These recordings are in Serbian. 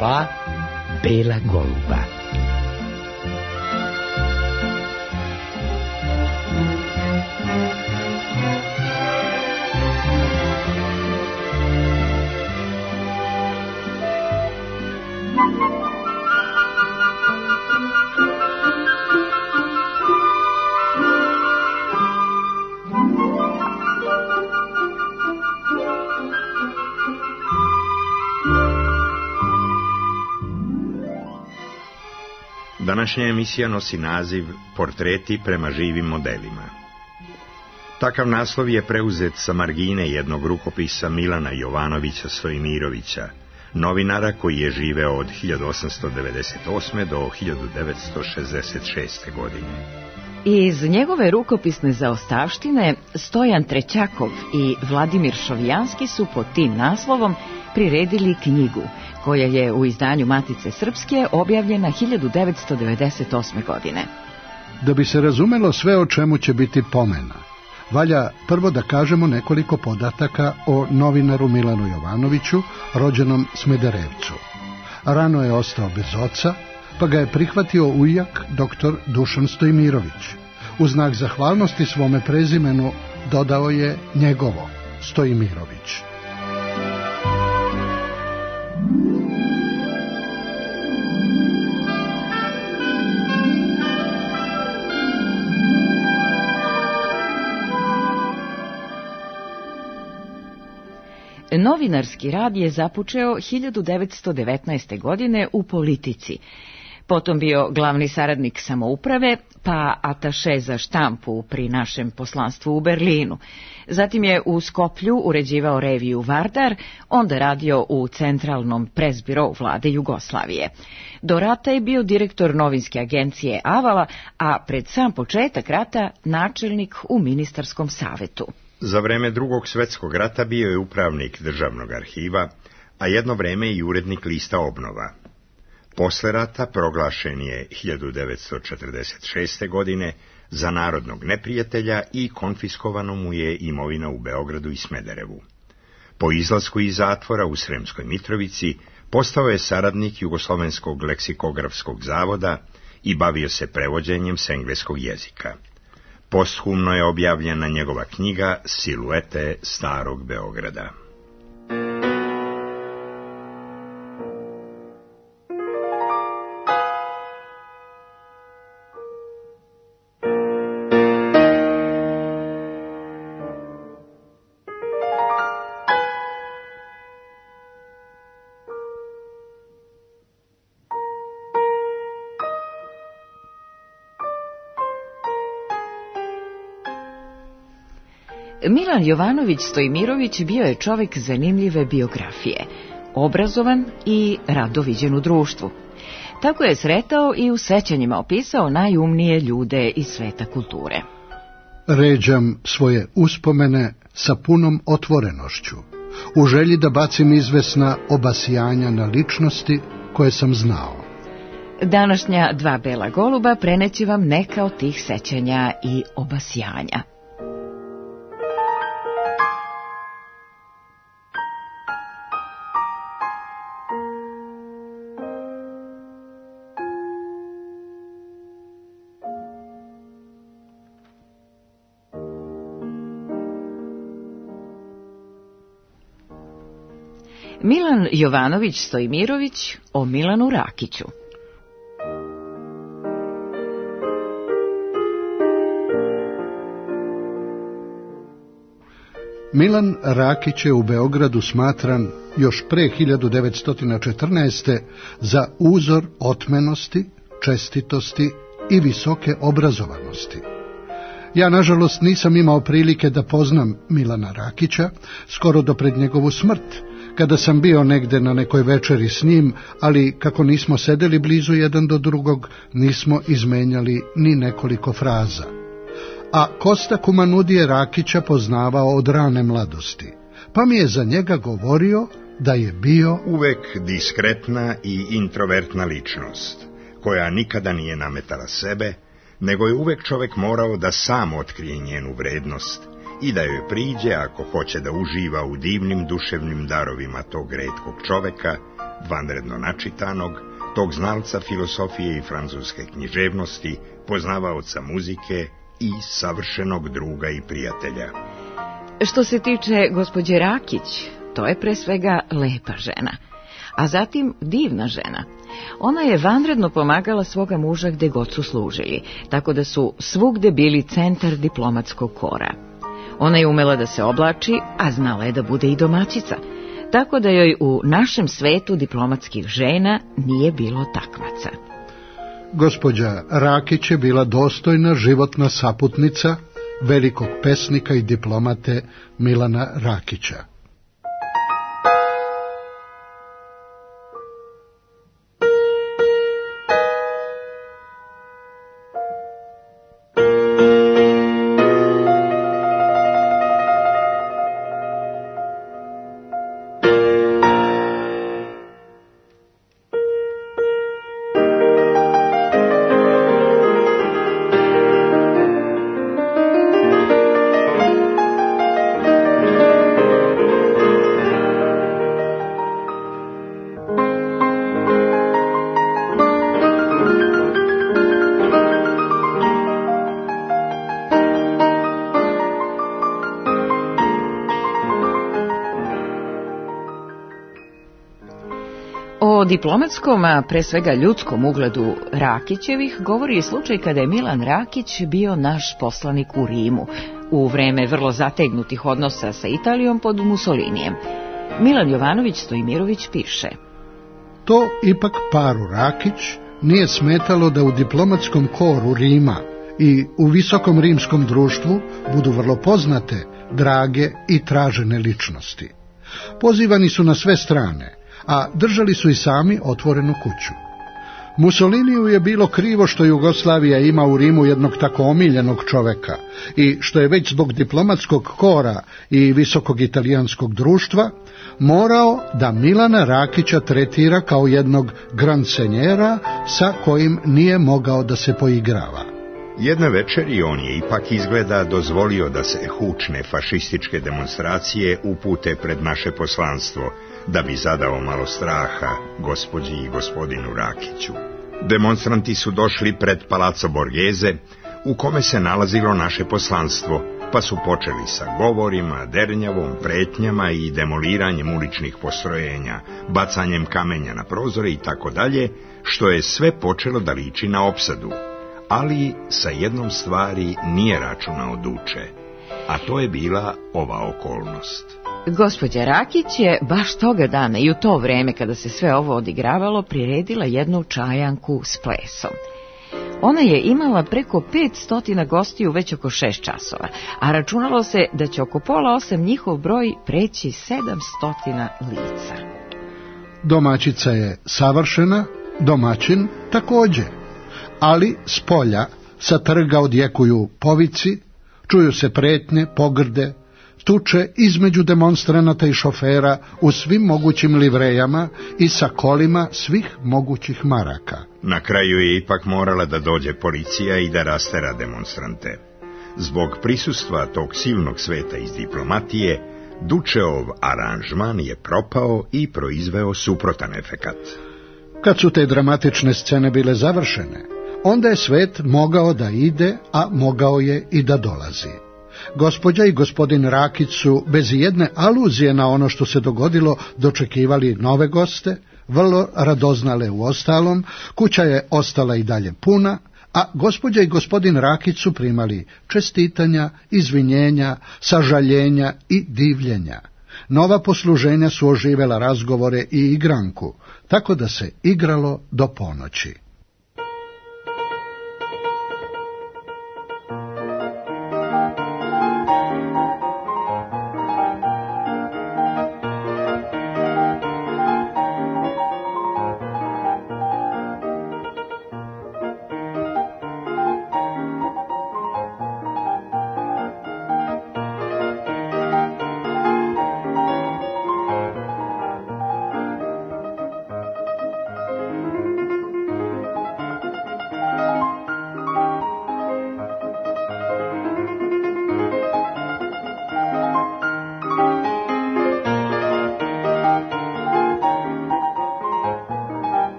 Dva bela goluba. Današnja emisija nosi naziv Portreti prema živim modelima. Takav naslov je preuzet sa margine jednog rukopisa Milana Jovanovića Stojmirovića, novinara koji je živeo od 1898. do 1966. godine. Iz njegove rukopisne zaostavštine Stojan Trećakov i Vladimir Šovijanski su pod tim naslovom priredili knjigu, koja je u izdanju Matice Srpske objavljena 1998. godine. Da bi se razumelo sve o čemu će biti pomena, valja prvo da kažemo nekoliko podataka o novinaru Milanu Jovanoviću, rođenom Smederevcu. Rano je ostao bez oca, pa ga je prihvatio ujak dr. Dušan Stojmirović. U znak zahvalnosti svome prezimenu dodao je njegovo, Stojmirović. Novinarski rad je započeo 1919. godine u Politici, potom bio glavni saradnik samouprave, pa ataše za štampu pri našem poslanstvu u Berlinu. Zatim je u Skoplju uređivao reviju Vardar, onda radio u Centralnom presbirou vlade Jugoslavije. Do rata je bio direktor novinske agencije Avala, a pred sam početak rata načelnik u ministarskom savetu. Za vreme Drugog svjetskog rata bio je upravnik državnog arhiva, a jedno vreme i urednik lista Obnova. Posle rata proglašen je 1946. godine za narodnog neprijatelja i konfiskovano mu je imovina u Beogradu i Smederevu. Po izlasku iz zatvora u Sremskoj Mitrovici postao je saradnik Jugoslovenskog leksikografskog zavoda i bavio se prevođenjem s engleskog jezika. Posthumno je objavljena njegova knjiga Siluete starog Beograda. Milan Jovanović Stojmirović bio je čovjek zanimljive biografije, obrazovan i rado viđen u društvu. Tako je sretao i u sećanjima opisao najumnije ljude iz sveta kulture. Ređam svoje uspomene sa punom otvorenošću, u želji da bacim izvesna obasjanja na ličnosti koje sam znao. Današnja Dva bela goluba preneće vam neka od tih sećanja i obasjanja. Milan Jovanović Stojmirović o Milanu Rakiću. Milan Rakić je u Beogradu smatran još pre 1914. za uzor otmenosti, čestitosti i visoke obrazovanosti. Ja, nažalost, nisam imao prilike da poznam Milana Rakića skoro do pred njegovu smrt, kada sam bio negde na nekoj večeri s njim, ali kako nismo sedeli blizu jedan do drugog, nismo izmenjali ni nekoliko fraza. A Kosta Kumanudije Rakića poznavao od rane mladosti, pa mi je za njega govorio da je bio uvek diskretna i introvertna ličnost, koja nikada nije nametala sebe, nego je uvek čovek morao da sam otkrije njenu vrednost i da joj priđe ako hoće da uživa u divnim duševnim darovima tog retkog čoveka, vanredno načitanog, tog znalca filosofije i francuske književnosti, poznavaoca muzike i savršenog druga i prijatelja. Što se tiče gospođe Rakić, to je pre svega lepa žena, a zatim divna žena. Ona je vanredno pomagala svoga muža gde god su služili, tako da su svugde bili centar diplomatskog kora. Ona je umela da se oblači, a znala je da bude i domaćica, tako da joj u našem svetu diplomatskih žena nije bilo takmaca. Gospođa Rakić je bila dostojna životna saputnica velikog pesnika i diplomate Milana Rakića. O diplomatskom, a pre svega ljudskom ugledu Rakićevih govori i slučaj kada je Milan Rakić bio naš poslanik u Rimu, u vreme vrlo zategnutih odnosa sa Italijom pod Mussolinijem. Milan Jovanović Stojmirović piše: To ipak paru Rakić nije smetalo da u diplomatskom koru Rima i u visokom rimskom društvu budu vrlo poznate, drage i tražene ličnosti. Pozivani su na sve strane, a držali su i sami otvorenu kuću. Mussoliniju je bilo krivo što Jugoslavija ima u Rimu jednog tako omiljenog čoveka i što je već zbog diplomatskog kora i visokog italijanskog društva morao da Milana Rakića tretira kao jednog gransenjera sa kojim nije mogao da se poigrava. Jedne večeri on je ipak izgleda dozvolio da se hučne fašističke demonstracije upute pred naše poslanstvo, da bi zadao malo straha gospođi i gospodinu Rakiću. Demonstranti su došli pred Palazzo Borghese, u kome se nalazilo naše poslanstvo, pa su počeli sa govorima, dernjavom, pretnjama i demoliranjem uličnih postrojenja, bacanjem kamenja na prozore i tako dalje, što je sve počelo da liči na opsadu. Ali sa jednom stvari nije računao Duče, a to je bila ova okolnost. Gospođa Rakić je baš toga dana i u to vreme kada se sve ovo odigravalo priredila jednu čajanku s plesom. Ona je imala preko 500 gostiju već oko 6 časova, a računalo se da će oko 7:30 njihov broj preći 700 lica. Domaćica je savršena, domaćin također, ali s polja, sa trga odjekuju povici, čuju se pretnje, pogrde, tuče između demonstranata i šofera u svim mogućim livrejama i sa kolima svih mogućih maraka. Na kraju je ipak morala da dođe policija i da rastera demonstrante. Zbog prisustva tog silnog sveta iz diplomatije, Dučeov aranžman je propao i proizveo suprotan efekat. Kad su te dramatične scene bile završene, onda je svet mogao da ide, a mogao je i da dolazi. Gospođa i gospodin Rakić su bez jedne aluzije na ono što se dogodilo dočekivali nove goste, vrlo radoznale u ostalom, kuća je ostala i dalje puna, a gospođa i gospodin Rakić su primali čestitanja, izvinjenja, sažaljenja i divljenja. Nova posluženja su oživela razgovore i igranku, tako da se igralo do ponoći.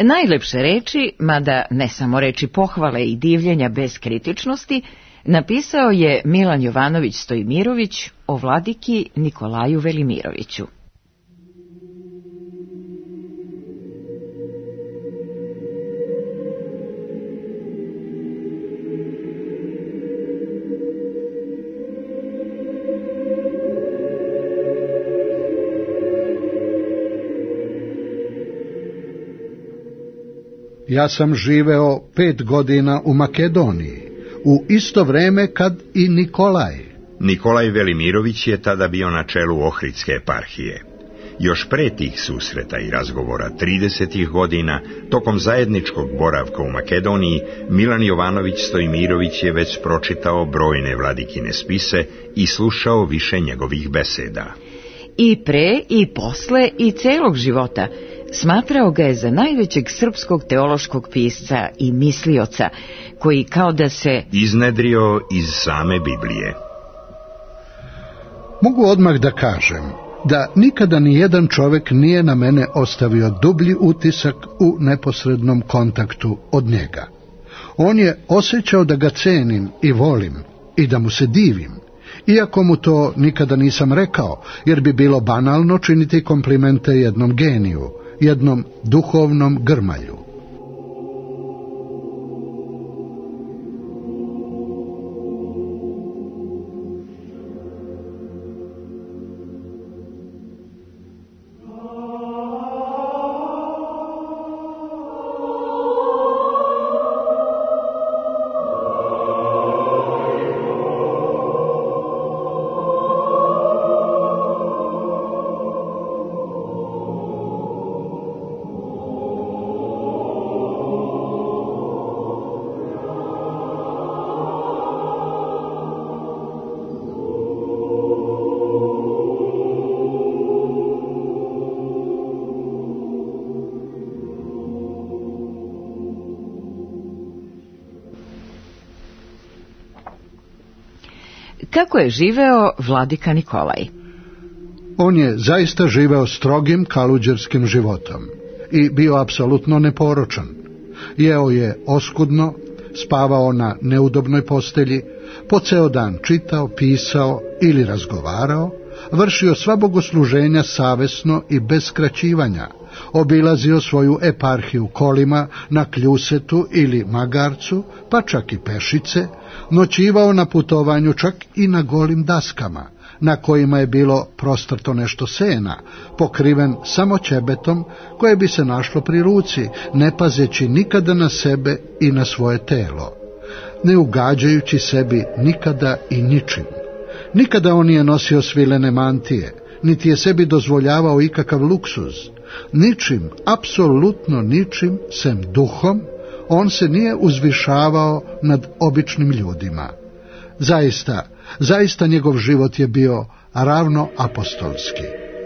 Najlepše reči, mada ne samo reči pohvale i divljenja bez kritičnosti, napisao je Milan Jovanović Stojmirović o vladiki Nikolaju Velimiroviću. Ja sam živeo 5 godina u Makedoniji, u isto vreme kad i Nikolaj. Nikolaj Velimirović je tada bio na čelu Ohridske eparhije. Još pre tih susreta i razgovora 30. godina, tokom zajedničkog boravka u Makedoniji, Milan Jovanović Stojmirović je već pročitao brojne vladikine spise i slušao više njegovih beseda. I pre, i posle, i celog života smatrao ga je za najvećeg srpskog teološkog pisca i mislioca, koji kao da se iznedrio iz same Biblije. Mogu odmah da kažem da nikada ni jedan čovjek nije na mene ostavio dublji utisak u neposrednom kontaktu od njega. On je osjećao da ga cenim i volim i da mu se divim, iako mu to nikada nisam rekao, jer bi bilo banalno činiti komplimente jednom geniju, jednom duhovnom grmalju. Kako je živeo vladika Nikolaj? On je zaista živeo strogim kaluđerskim životom i bio apsolutno neporočan. Jeo je oskudno, spavao na neudobnoj postelji, po ceo dan čitao, pisao ili razgovarao, vršio sva bogosluženja savesno i bez skraćivanja, obilazio svoju eparhiju kolima na kljusetu ili magarcu, pa čak i pešice, noćivao na putovanju čak i na golim daskama, na kojima je bilo prostrto nešto sena, pokriven samo ćebetom koje bi se našlo pri ruci, ne pazeći nikada na sebe i na svoje telo, ne ugađajući sebi nikada i ničim. Nikada on nije nosio svilene mantije, niti je sebi dozvoljavao ikakav luksuz. Ničim, apsolutno ničim, sem duhom, on se nije uzvišavao nad običnim ljudima. Zaista njegov život je bio ravno apostolski.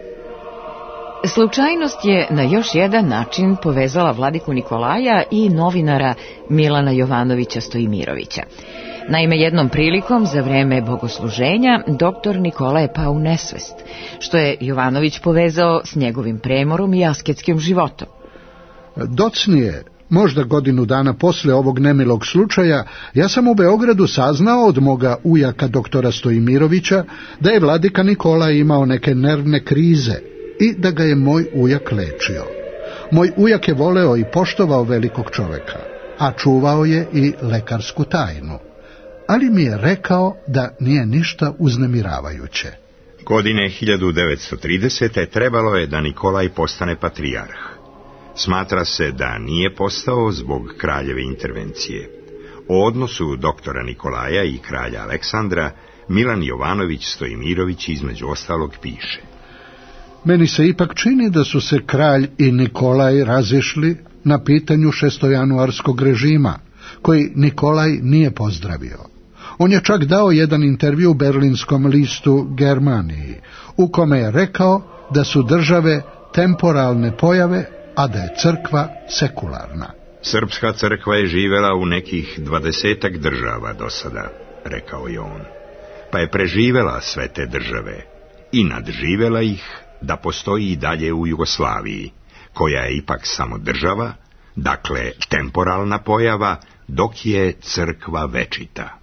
Slučajnost je na još jedan način povezala vladiku Nikolaja i novinara Milana Jovanovića Stojmirovića. Naime, jednom prilikom za vreme bogosluženja doktor Nikola je pao u nesvest, što je Jovanović povezao s njegovim premorom i asketskim životom. Docnije, možda godinu dana posle ovog nemilog slučaja, ja sam u Beogradu saznao od moga ujaka doktora Stojmirovića da je vladika Nikola imao neke nervne krize i da ga je moj ujak lečio. Moj ujak je voleo i poštovao velikog čoveka, a čuvao je i lekarsku tajnu, ali mi je rekao da nije ništa uznemiravajuće. Godine 1930. trebalo je da Nikolaj postane patrijarh. Smatra se da nije postao zbog kraljeve intervencije. O odnosu doktora Nikolaja i kralja Aleksandra Milan Jovanović Stojmirović između ostalog piše: Meni se ipak čini da su se kralj i Nikolaj razišli na pitanju šestojanuarskog režima, koji Nikolaj nije pozdravio. On je čak dao jedan intervju berlinskom listu Germaniji, u kome je rekao da su države temporalne pojave, a da je crkva sekularna. Srpska crkva je živela u nekih 20 država do sada, rekao je on, pa je preživela sve te države i nadživela ih da postoji i dalje u Jugoslaviji, koja je ipak samo država, dakle temporalna pojava, dok je crkva večita.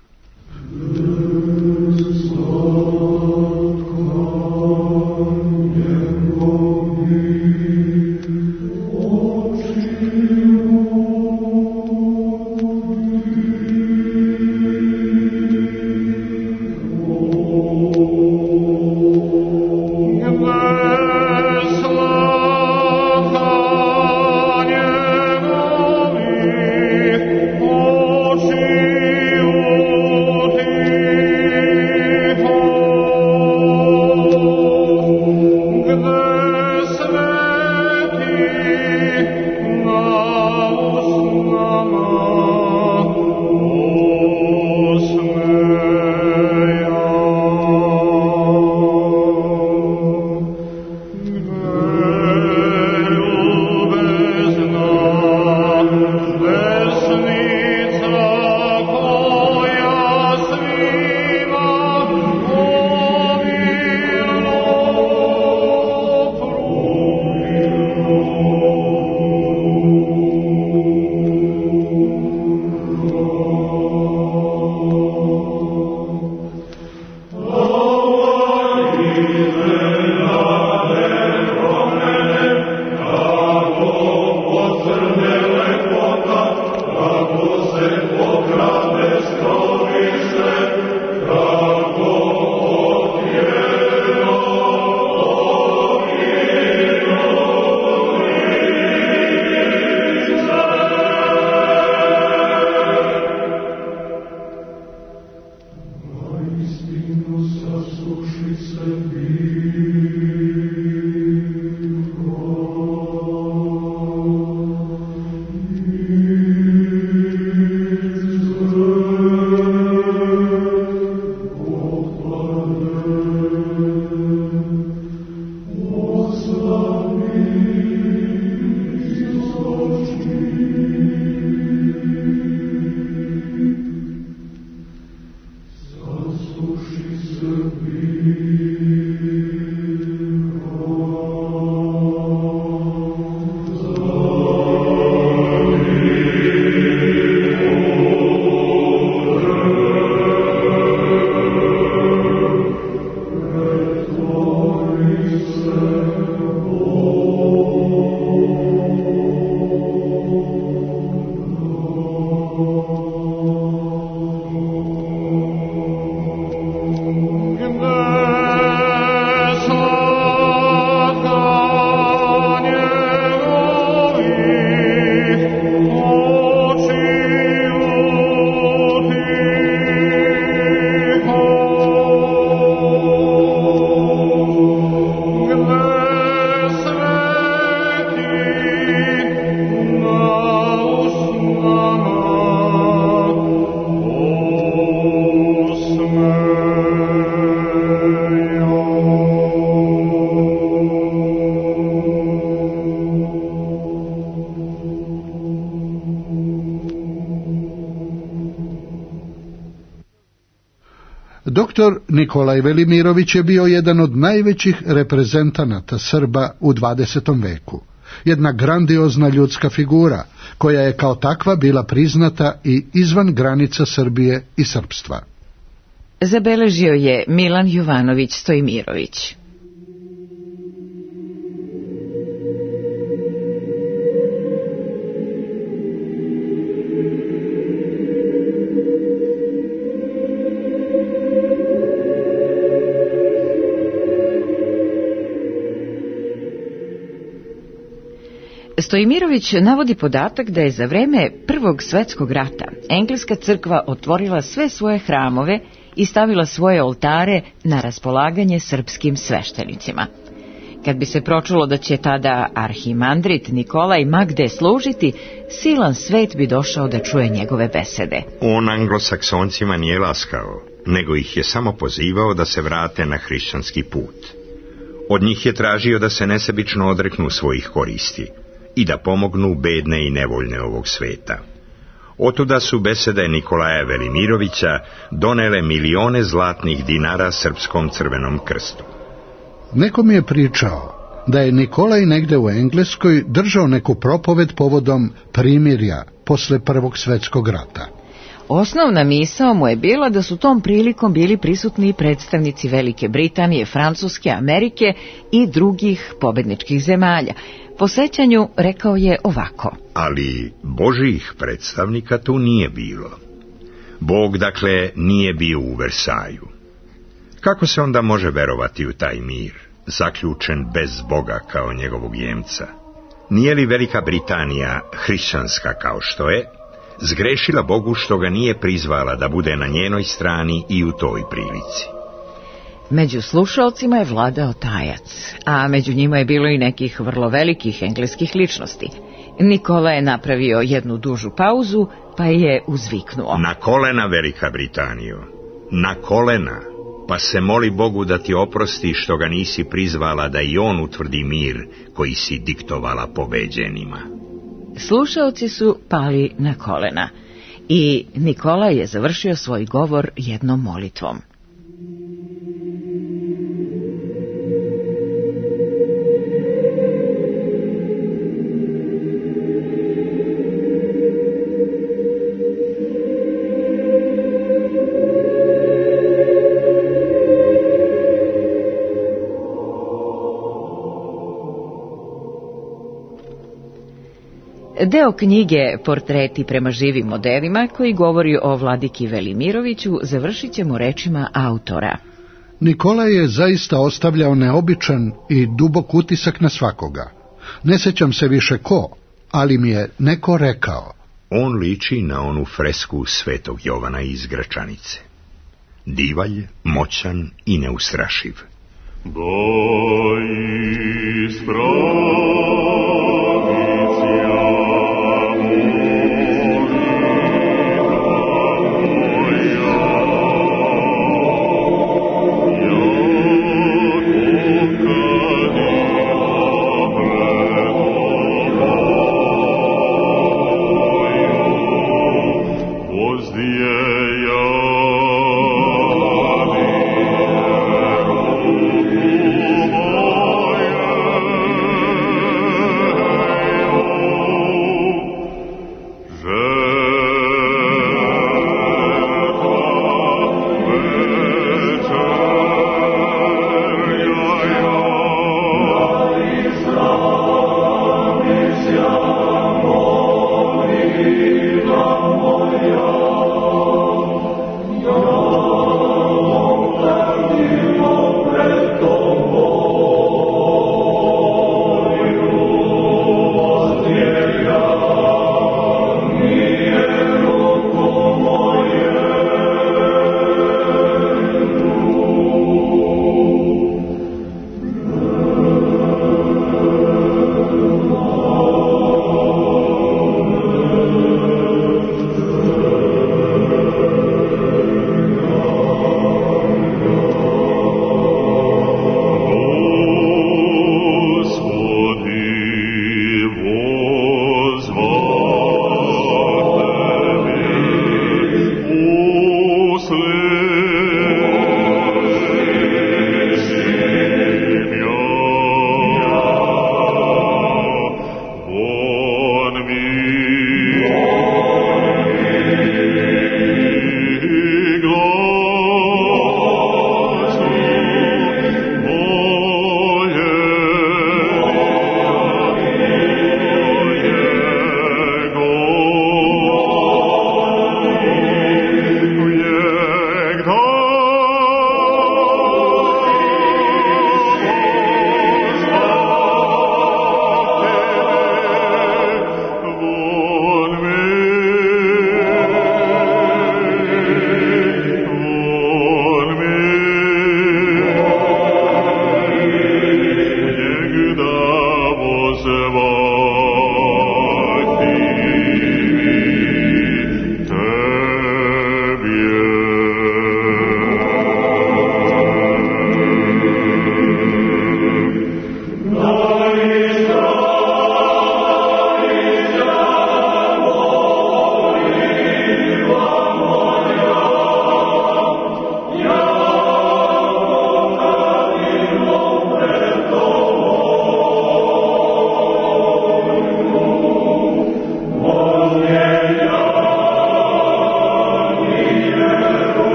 Doktor Nikolaj Velimirović je bio jedan od najvećih reprezentanata Srba u 20. veku. Jedna grandiozna ljudska figura, koja je kao takva bila priznata i izvan granica Srbije i srpstva. Zabeležio je Milan Jovanović Stojmirović. Stojmirović navodi podatak da je za vreme Prvog svjetskog rata engleska crkva otvorila sve svoje hramove i stavila svoje oltare na raspolaganje srpskim sveštenicima. Kad bi se pročulo da će tada arhimandrit Nikolaj ma gde služiti, silan svet bi došao da čuje njegove besede. On anglosaksoncima nije laskao, nego ih je samo pozivao da se vrate na hrišćanski put. Od njih je tražio da se nesebično odreknu svojih koristi i da pomognu bedne i nevoljne ovog sveta. Otuda su besede Nikolaja Velimirovića donele milione zlatnih dinara Srpskom crvenom krstu. Neko mi je pričao da je Nikolaj negde u Engleskoj držao neku propoved povodom primirja posle Prvog svjetskog rata. Osnovna misao mu je bila da su tom prilikom bili prisutni i predstavnici Velike Britanije, Francuske, Amerike i drugih pobedničkih zemalja. Po sećanju rekao je ovako: ali Božjih predstavnika tu nije bilo. Bog, dakle, nije bio u Versaju. Kako se onda može verovati u taj mir, zaključen bez Boga kao njegovog jemca? Nije li Velika Britanija hrišćanska kao što je, zgrešila Bogu što ga nije prizvala da bude na njenoj strani i u toj prilici? Među slušalcima je vladao tajac, a među njima je bilo i nekih vrlo velikih engleskih ličnosti. Nikola je napravio jednu dužu pauzu, pa je uzviknuo: na kolena, Velika Britanijo, na kolena, pa se moli Bogu da ti oprosti što ga nisi prizvala da i on utvrdi mir koji si diktovala pobeđenima. Slušaoci su pali na kolena i Nikola je završio svoj govor jednom molitvom. Deo knjige Portreti prema živim modelima, koji govori o vladiki Velimiroviću, završit ćemo rečima autora. Nikola je zaista ostavljao neobičan i dubok utisak na svakoga. Ne sećam se više ko, ali mi je neko rekao: on liči na onu fresku Svetog Jovana iz Gračanice. Divalj, moćan i neustrašiv.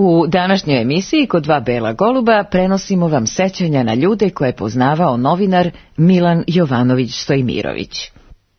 U današnjoj emisiji Kod dva bela goluba prenosimo vam sećanja na ljude koje je poznavao novinar Milan Jovanović Stojmirović.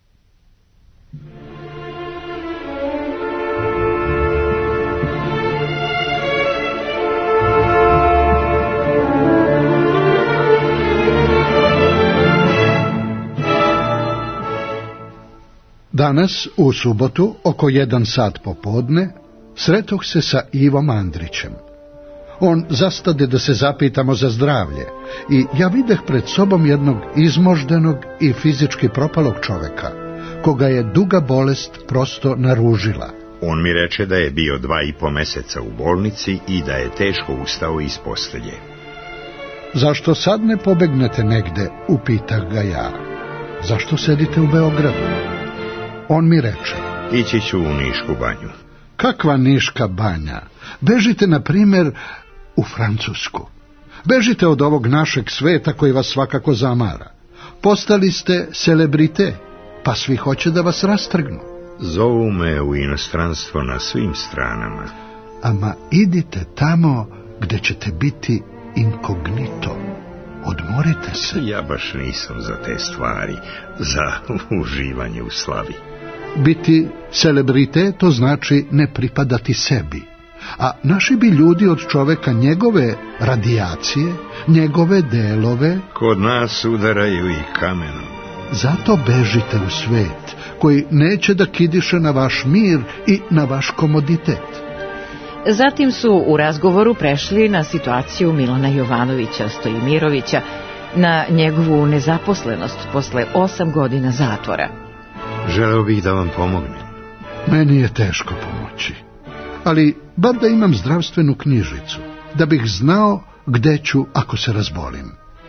Danas, u subotu, oko 1 sat popodne, sretoh se sa Ivom Andrićem. On zastade da se zapitamo za zdravlje i ja videh pred sobom jednog izmoždenog i fizički propalog čoveka, koga je duga bolest prosto naružila. On mi reče da je bio 2,5 meseca u bolnici i da je teško ustao iz postelje. Zašto sad ne pobegnete negde, upitah ga ja. Zašto sedite u Beogradu? On mi reče: Ići ću u Nišku banju. Kakva Niška banja? Bežite, na primjer, u Francusku. Bežite od ovog našeg sveta koji vas svakako zamara. Postali ste celebrite, pa svi hoće da vas rastrgnu. Zovu me u inostranstvo na svim stranama. Ama idite tamo gde ćete biti inkognito. Odmorite se. Ja baš nisam za te stvari, za uživanje u slavi. Biti celebrite, to znači ne pripadati sebi. A naši bi ljudi od čoveka njegove radijacije, njegove delove... Kod nas udaraju i kamenom. Zato bežite u svet koji neće da kidiše na vaš mir i na vaš komoditet. Zatim su u razgovoru prešli na situaciju Milana Jovanovića Stojmirovića, na njegovu nezaposlenost posle 8 godina zatvora. Želeo bih da vam pomognem. Meni je teško pomoći, ali bar da imam zdravstvenu knjižicu, da bih znao gde ću ako se razbolim.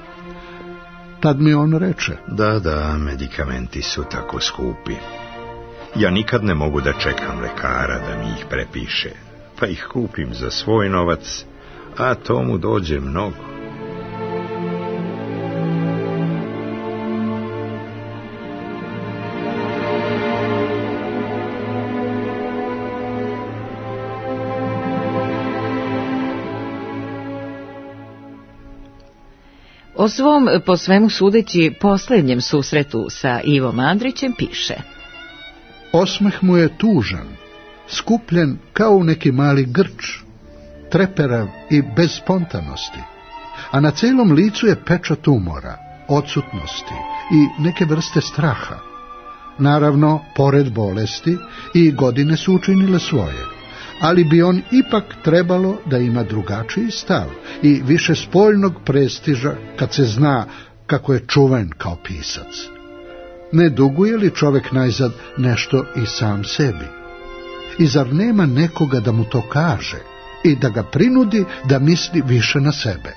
Tad mi on reče: Da, medikamenti su tako skupi. Ja nikad ne mogu da čekam lekara da mi ih prepiše, pa ih kupim za svoj novac, a to mu dođe mnogo. O svom, po svemu sudeći, posljednjem susretu sa Ivom Andrićem piše: Osmeh mu je tužan, skupljen kao u neki mali grč, treperav i bez spontanosti, a na celom licu je pečat umora, odsutnosti i neke vrste straha. Naravno, pored bolesti, i godine su učinile svoje, ali bi on ipak trebalo da ima drugačiji stav i više spoljnog prestiža kad se zna kako je čuven kao pisac. Ne duguje li čovek najzad nešto i sam sebi? I zar nema nekoga da mu to kaže i da ga prinudi da misli više na sebe?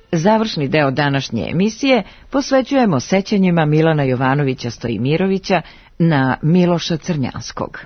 Završni deo današnje emisije posvećujemo sećanjima Milana Jovanovića Stojimirovića na Miloša Crnjanskog.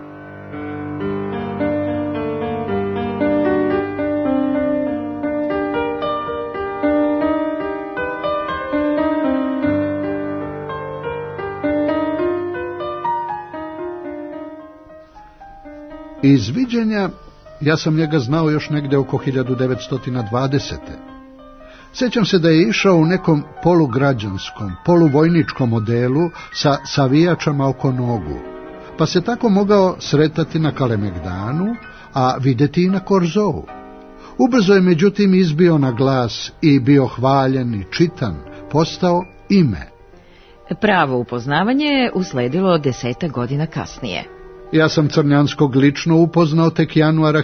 Iz viđenja ja sam njega znao još negde oko 1920. Sjećam se da je išao u nekom polugrađanskom, poluvojničkom modelu sa savijačama oko nogu, pa se tako mogao sretati na Kalemegdanu, a vidjeti i na Korzovu. Ubrzo je međutim izbio na glas i bio hvaljen i čitan, postao ime. Pravo upoznavanje je usledilo 10 godina kasnije. Ja sam Crnjanskog lično upoznao tek januara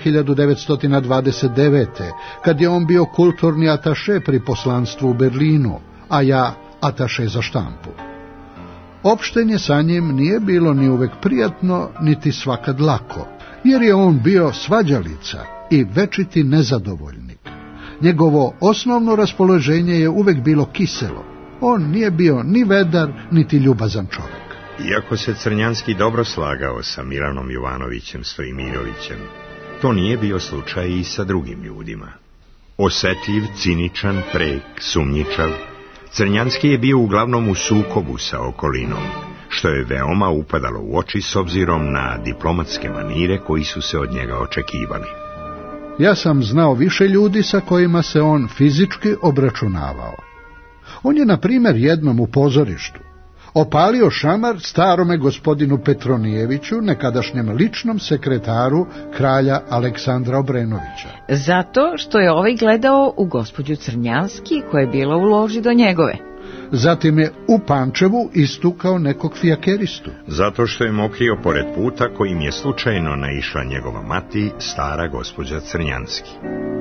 1929. kad je on bio kulturni ataše pri poslanstvu u Berlinu, a ja ataše za štampu. Opštenje sa njim nije bilo ni uvek prijatno, niti svakad lako, jer je on bio svađalica i večiti nezadovoljnik. Njegovo osnovno raspoloženje je uvek bilo kiselo. On nije bio ni vedar, niti ljubazan čovjek. Iako se Crnjanski dobro slagao sa Milanom Jovanovićem Stojimirovićem, to nije bio slučaj i sa drugim ljudima. Osetljiv, ciničan, prek, sumnjičav, Crnjanski je bio uglavnom u sukobu sa okolinom, što je veoma upadalo u oči s obzirom na diplomatske manire koji su se od njega očekivali. Ja sam znao više ljudi sa kojima se on fizički obračunavao. On je, na primjer, jednom u pozorištu opalio šamar starome gospodinu Petronijeviću, nekadašnjem ličnom sekretaru kralja Aleksandra Obrenovića. Zato što je ovaj gledao u gospođu Crnjanski koja je bila u loži do njegove. Zatim je u Pančevu istukao nekog fijakeristu. Zato što je mokrio pored puta kojim je slučajno naišla njegova mati, stara gospođa Crnjanski.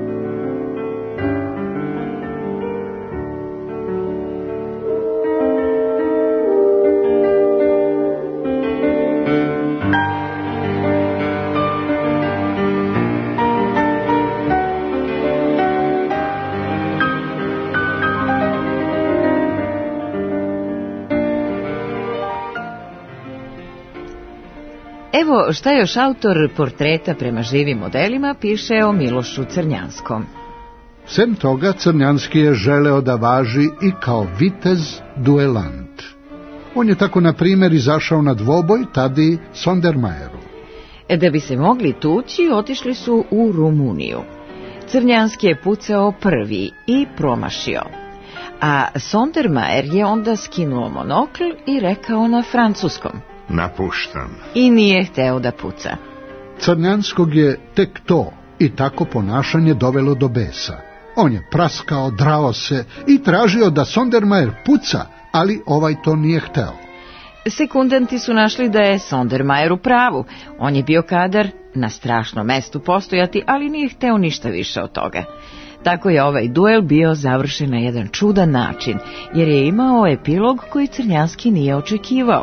Evo šta još autor portreta prema živim modelima piše o Milošu Crnjanskom. Sem toga, Crnjanski je želeo da važi i kao vitez duelant. On je tako, na primjer, izašao na dvoboj Tadi Sondermajeru. Da bi se mogli tući, otišli su u Rumuniju. Crnjanski je pucao prvi i promašio. A Sondermajer je onda skinuo monokl i rekao na francuskom: napuštam. I nije hteo da puca. Crnjanskog je tek to i tako ponašanje dovelo do besa. On je praskao, drao se i tražio da Sondermajer puca, ali ovaj to nije hteo. Sekundanti su našli da je Sondermajer u pravu. On je bio kadar na strašnom mestu postojati, ali nije hteo ništa više od toga. Tako je ovaj duel bio završen na jedan čudan način, jer je imao epilog koji Crnjanski nije očekivao.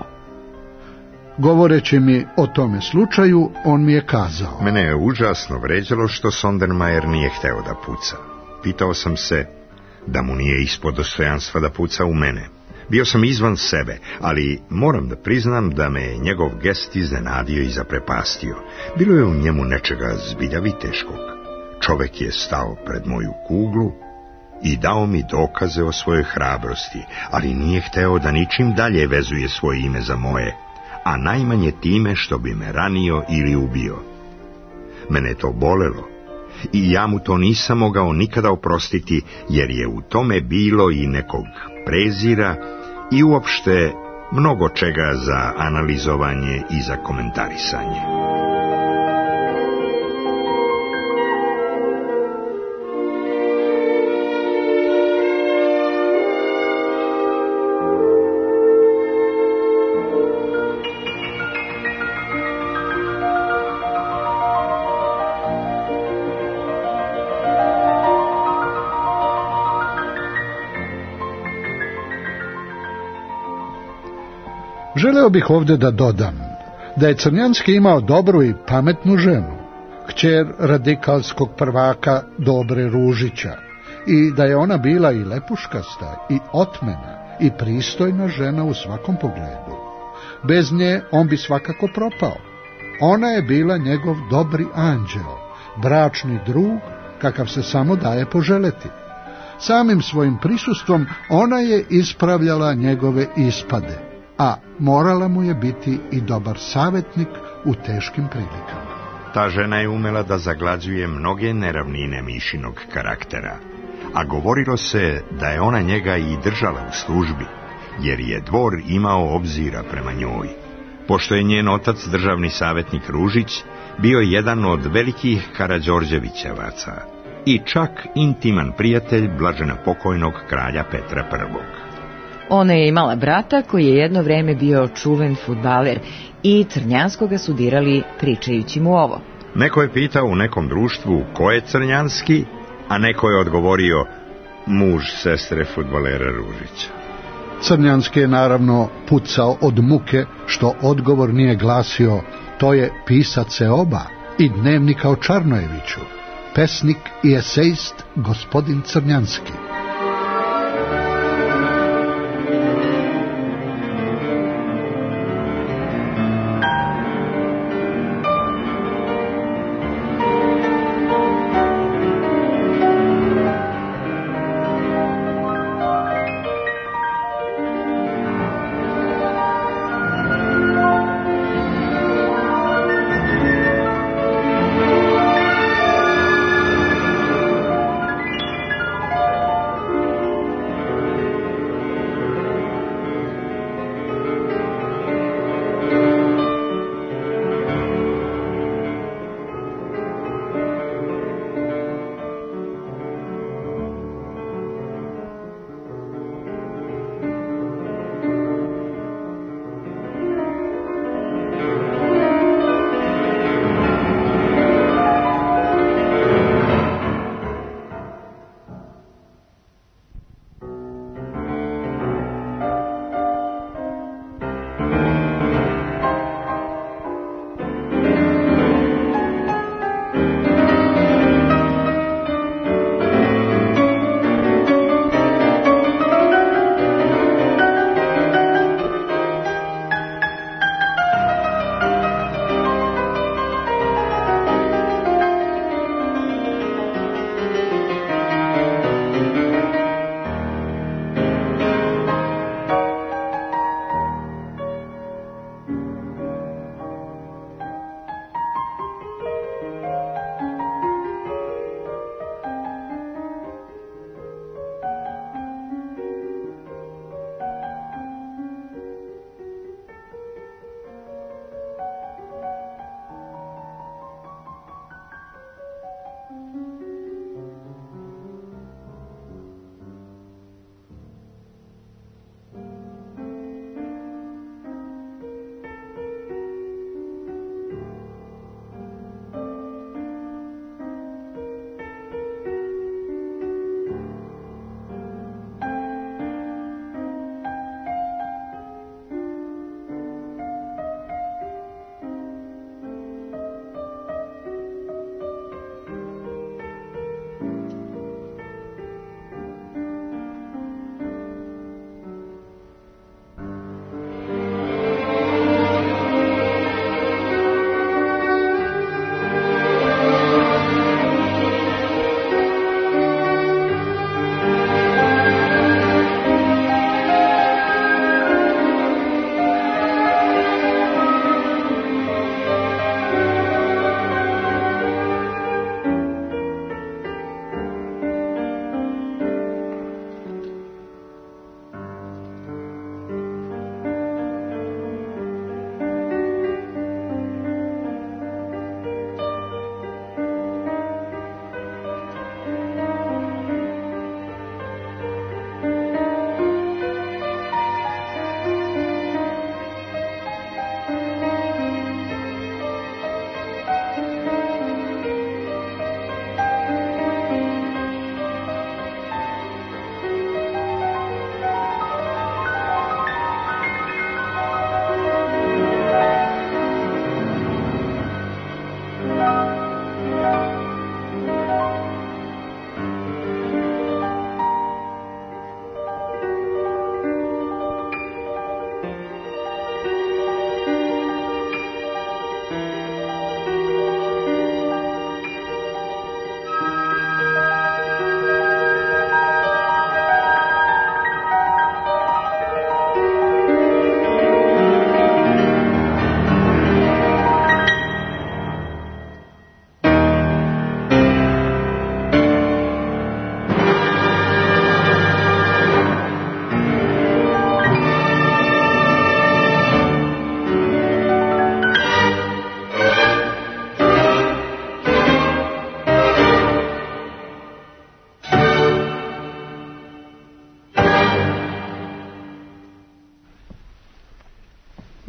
Govoreći mi o tome slučaju, on mi je kazao: mene je užasno vređalo što Sondermajer nije hteo da puca. Pitao sam se da mu nije ispod dostojanstva da puca u mene. Bio sam izvan sebe, ali moram da priznam da me je njegov gest iznenadio i zaprepastio. Bilo je u njemu nečega zbilja viteškog. Čovek je stao pred moju kuglu i dao mi dokaze o svojoj hrabrosti, ali nije hteo da ničim dalje vezuje svoje ime za moje, a najmanje time što bi me ranio ili ubio. Mene to bolelo i ja mu to nisam mogao nikada oprostiti, jer je u tome bilo i nekog prezira i uopšte mnogo čega za analizovanje i za komentarisanje. Želeo bih ovdje da dodam da je Crnjanski imao dobru i pametnu ženu, kćer radikalskog prvaka Dobre Ružića, i da je ona bila i lepuškasta, i otmena, i pristojna žena u svakom pogledu. Bez nje on bi svakako propao. Ona je bila njegov dobri anđeo, bračni drug, kakav se samo daje poželeti. Samim svojim prisustvom ona je ispravljala njegove ispade, a morala mu je biti i dobar savjetnik u teškim prilikama. Ta žena je umela da zaglađuje mnoge neravnine Mišinog karaktera, a govorilo se da je ona njega i držala u službi, jer je dvor imao obzira prema njoj. Pošto je njen otac, državni savjetnik Ružić, bio jedan od velikih Karađorđevićevaca i čak intiman prijatelj blažena pokojnog kralja Petra I. Ona je imala brata koji je jedno vreme bio čuven fudbaler i Crnjanskoga su dirali pričajući mu ovo. Neko je pitao u nekom društvu ko je Crnjanski, a neko je odgovorio muž sestre fudbalera Ružića. Crnjanski je naravno pucao od muke što odgovor nije glasio: to je pisac Seoba i dnevnika o Čarnojeviću, pesnik i esejist gospodin Crnjanski.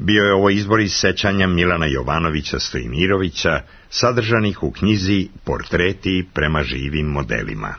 Bio je ovo izbor iz sećanja Milana Jovanovića Stojimirovića, sadržanih u knjizi Portreti prema živim modelima.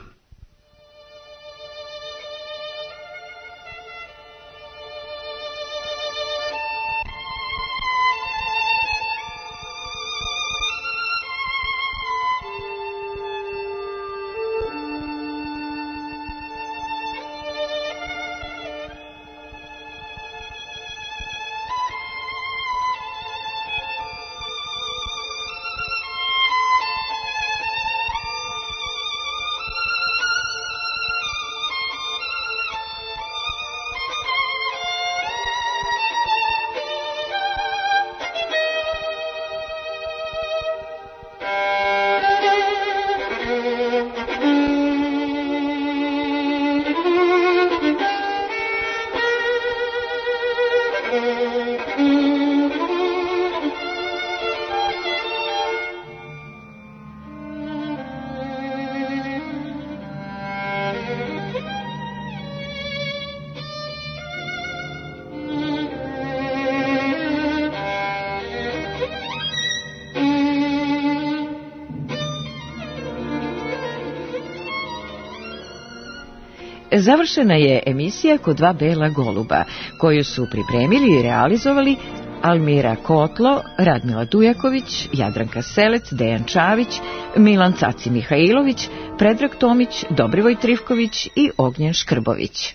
Završena je emisija Kod dva bela goluba, koju su pripremili i realizovali Almira Kotlo, Radmila Dujaković, Jadranka Selec, Dejan Čavić, Milan Caci Mihajlović, Predrag Tomić, Dobrivoj Trifković i Ognjen Škrbović.